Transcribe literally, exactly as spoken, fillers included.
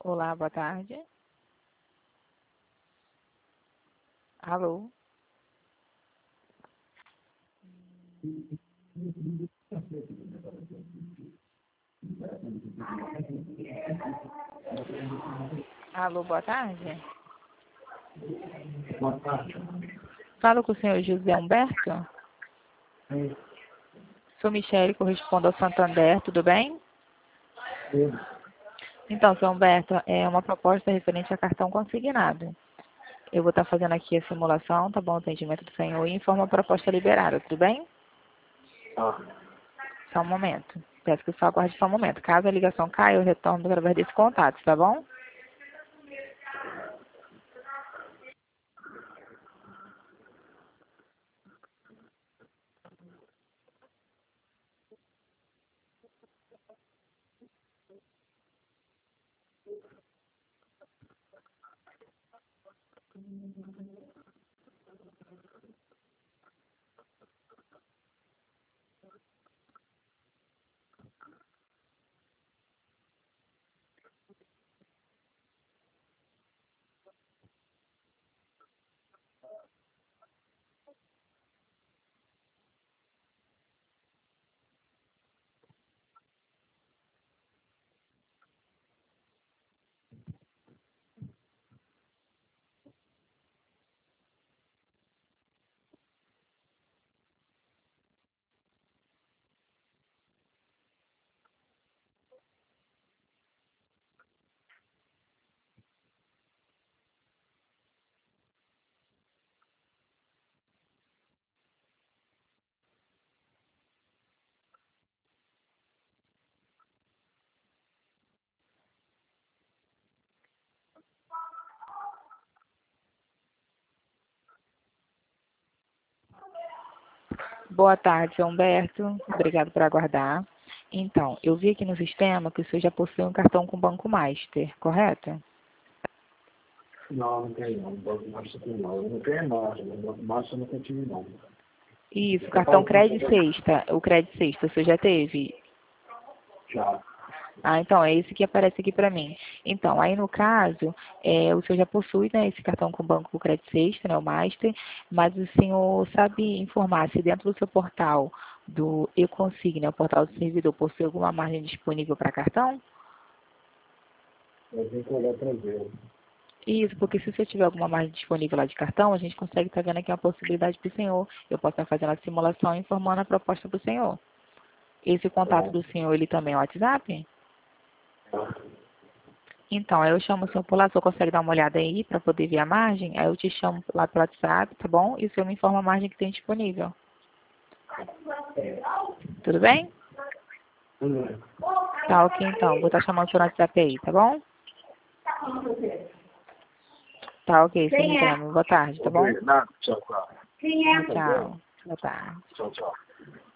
Olá, boa tarde. Alô? Alô, boa tarde. Boa tarde. Falo com o senhor José Humberto. Sim. Sou Michele, correspondo ao Santander, tudo bem? Sim. Então, senhor Humberto, é uma proposta referente a cartão consignado. Eu vou estar fazendo aqui a simulação, tá bom? O atendimento do senhor e informo a proposta liberada, tudo bem? Tá. Só um momento. Peço que o senhor aguarde só um momento. Caso a ligação caia, eu retorno através desse contato, tá bom? Boa tarde, senhor Humberto. Obrigado por aguardar. Então, eu vi aqui no sistema que o senhor já possui um cartão com Banco Master, correto? Não, não tem não. Banco Master tem não. Eu não tenho mais. Banco Master eu nunca tive não. Isso, cartão Crédito Sexta. O Crédito Sexta, o senhor já teve? Já. Ah, então, é esse que aparece aqui para mim. Então, aí no caso, é, o senhor já possui, né, esse cartão com Banco Crédito Sexta, né, o Master, mas o senhor sabe informar se dentro do seu portal do eConsig, né, o portal do servidor, possui alguma margem disponível para cartão? Eu tenho que olhar para ver. Isso, porque se você tiver alguma margem disponível lá de cartão, a gente consegue estar vendo aqui uma possibilidade para o senhor. Eu posso estar fazendo a simulação e informando a proposta para o senhor. Esse contato Tá. do senhor, ele também é o WhatsApp? Tá. Então, aí eu chamo o senhor por lá, o senhor consegue dar uma olhada aí para poder ver a margem? Aí eu te chamo lá pelo WhatsApp, tá bom? E o senhor me informa a margem que tem disponível. Tudo bem? Hum. Tá, ok então. Vou estar chamando o senhor no WhatsApp aí, tá bom? Tá, ok, sem problema. Boa tarde, tá bom? Obrigado. Tchau, tchau. Tchau, tchau. Boa tarde. Tchau, tchau.